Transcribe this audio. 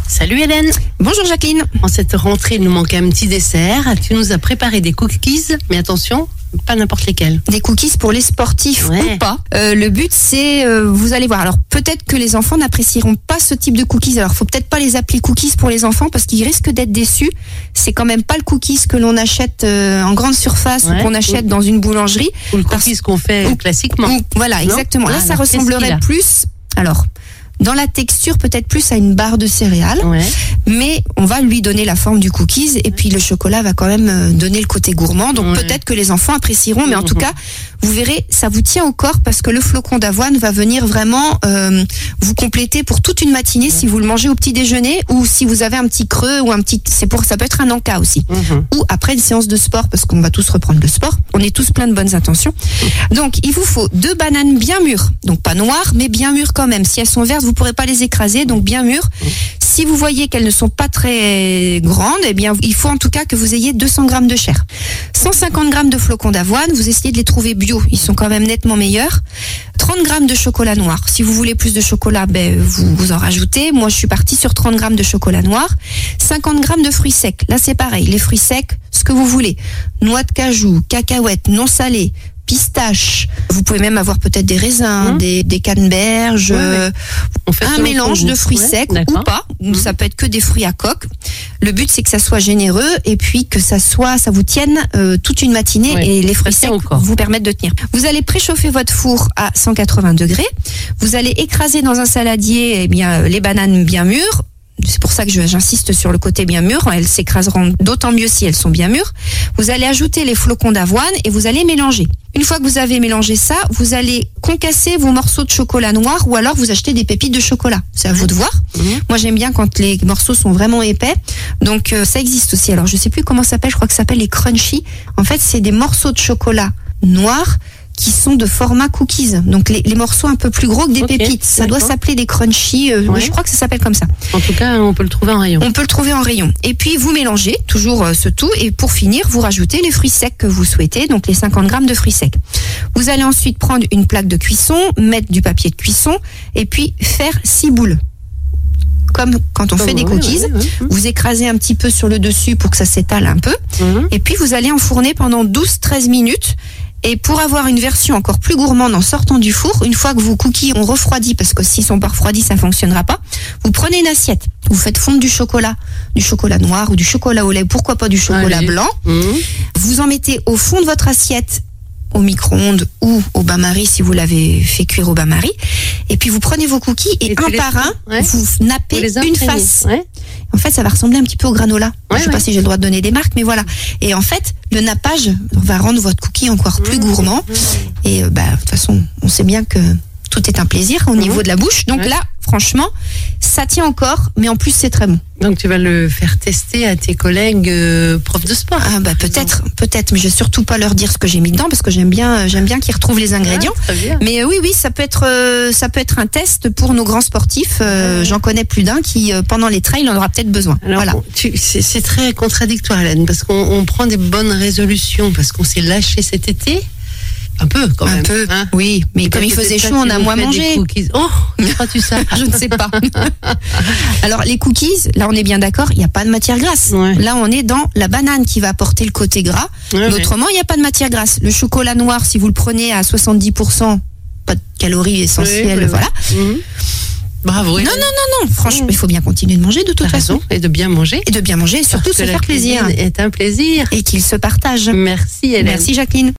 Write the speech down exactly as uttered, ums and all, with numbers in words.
Salut Hélène. Bonjour Jacqueline. En cette rentrée, il nous manque un petit dessert. Tu nous as préparé des cookies, mais attention, pas n'importe lesquels. Des cookies pour les sportifs Ouais. ou pas. Euh, le but c'est, euh, vous allez voir. Alors peut-être que les enfants n'apprécieront pas ce type de cookies. Alors faut peut-être pas les appeler cookies pour les enfants parce qu'ils risquent d'être déçus. C'est quand même pas le cookies que l'on achète euh, en grande surface Ouais. ou qu'on achète dans une boulangerie. Ou le Parce- cookies qu'on fait ou- classiquement. Ou- voilà, Non exactement. Là Ah, ça alors, qu'est-ce qu'il ressemblerait a plus. Alors. Dans la texture, peut-être plus à une barre de céréales, Ouais. mais on va lui donner la forme du cookies et puis le chocolat va quand même euh, donner le côté gourmand. Donc Ouais. peut-être que les enfants apprécieront, mais en Mhm. tout cas, vous verrez, ça vous tient au corps parce que le flocon d'avoine va venir vraiment euh, vous compléter pour toute une matinée si vous le mangez au petit déjeuner ou si vous avez un petit creux ou un petit, c'est pour, ça peut être un encas aussi. Mhm. Ou après une séance de sport parce qu'on va tous reprendre le sport. On est tous plein de bonnes intentions. Donc il vous faut deux bananes bien mûres, donc pas noires mais bien mûres quand même. Si elles sont vertes, vous pourrez pas les écraser, donc bien mûres. Si vous voyez qu'elles ne sont pas très grandes, eh bien il faut en tout cas que vous ayez deux cents grammes de chair. cent cinquante grammes de flocons d'avoine, vous essayez de les trouver bio, ils sont quand même nettement meilleurs. trente grammes de chocolat noir. Si vous voulez plus de chocolat, ben vous, vous en rajoutez. Moi je suis partie sur trente grammes de chocolat noir. cinquante grammes de fruits secs. Là c'est pareil, les fruits secs, ce que vous voulez. Noix de cajou, cacahuètes non salées, pistaches. Vous pouvez même avoir peut-être des raisins, Mmh. des, des canneberges, Ouais, ouais. euh, On fait un selon mélange son de goût. fruits Ouais, secs ou d'accord. pas. Mmh. Ça peut être que des fruits à coque. Le but c'est que ça soit généreux et puis que ça soit, ça vous tienne euh, toute une matinée Ouais, et les fruits ça tient secs au corps. vous permettent de tenir. Vous allez préchauffer votre four à cent quatre-vingts degrés. Vous allez écraser dans un saladier eh bien les bananes bien mûres. C'est pour ça que je- j'insiste sur le côté bien mûr. Elles s'écraseront d'autant mieux si elles sont bien mûres. Vous allez ajouter les flocons d'avoine et vous allez mélanger. Une fois que vous avez mélangé ça, vous allez concasser vos morceaux de chocolat noir ou alors vous achetez des pépites de chocolat. C'est à vous de voir. Mhm. Moi j'aime bien quand les morceaux sont vraiment épais. Donc euh, ça existe aussi. Alors je sais plus comment ça s'appelle. Je crois que ça s'appelle les crunchy. En fait c'est des morceaux de chocolat noir qui sont de format cookies. Donc les, les morceaux un peu plus gros que des Ok, pépites. Ça doit d'accord. s'appeler des crunchy. euh, Ouais. Je crois que ça s'appelle comme ça. En tout cas, on peut le trouver en rayon. On peut le trouver en rayon. Et puis vous mélangez toujours euh, ce tout. Et pour finir, vous rajoutez les fruits secs que vous souhaitez, donc les cinquante grammes de fruits secs. Vous allez ensuite prendre une plaque de cuisson, mettre du papier de cuisson et puis faire six boules. Comme quand on Comme- fait des ouais, cookies. ouais, ouais. Vous écrasez un petit peu sur le dessus pour que ça s'étale un peu. Mhm. Et puis vous allez enfourner pendant douze à treize minutes. Et pour avoir une version encore plus gourmande en sortant du four, une fois que vos cookies ont refroidi, parce que s'ils sont pas refroidis, ça fonctionnera pas, vous prenez une assiette, vous faites fondre du chocolat, du chocolat noir ou du chocolat au lait, pourquoi pas du chocolat Allez. blanc. Mhm. Vous en mettez au fond de votre assiette, au micro-ondes ou au bain-marie si vous l'avez fait cuire au bain-marie. Et puis vous prenez vos cookies et, Et tu un les- par un, ouais. vous Faut nappez les une imprégner. face. Ouais. En fait, ça va ressembler un petit peu au granola. Ouais, je sais pas ouais. si j'ai le droit de donner des marques, mais voilà. Et en fait, le nappage va rendre votre cookie encore plus Mmh. gourmand. Et euh, bah, de toute façon, on sait bien que tout est un plaisir au Mmh. niveau de la bouche. Donc Ouais. là, franchement, ça tient encore, mais en plus, c'est très bon. Donc tu vas le faire tester à tes collègues euh, profs de sport. Ah bah peut-être, peut-être, mais je vais surtout pas leur dire ce que j'ai mis dedans parce que j'aime bien, euh, j'aime bien qu'ils retrouvent les ingrédients. Ah, très bien. Mais euh, oui, oui, ça peut être, euh, ça peut être un test pour nos grands sportifs. Euh, Ouais. J'en connais plus d'un qui, euh, pendant les trails, en aura peut-être besoin. Alors, voilà. bon, tu- c'est c'est très contradictoire, Hélène, parce qu'on on prend des bonnes résolutions, parce qu'on s'est lâché cet été. Un peu, quand Un même. peu, hein. oui, mais Et comme il peut-être faisait ça, chaud, tu on a nous moins fais des mangé. cookies. Oh, crois-tu ça? Je ne sais pas. Alors les cookies, là on est bien d'accord, il n'y a pas de matière grasse. Ouais. Là on est dans la banane qui va apporter le côté gras. Ouais, Mais ouais. autrement, il n'y a pas de matière grasse. Le chocolat noir, si vous le prenez à soixante-dix pour cent, pas de calories essentielles, Oui, oui, voilà. oui. Mhm. Bravo. Non, Hélène. non, non, non, franchement, Mmh. il faut bien continuer de manger de toute T'as façon. raison. Et de bien manger. Et de bien manger et surtout Parce de que se la faire plaisir. cuisine est un plaisir. Et qu'il se partage. Merci, Hélène. Merci Jacqueline.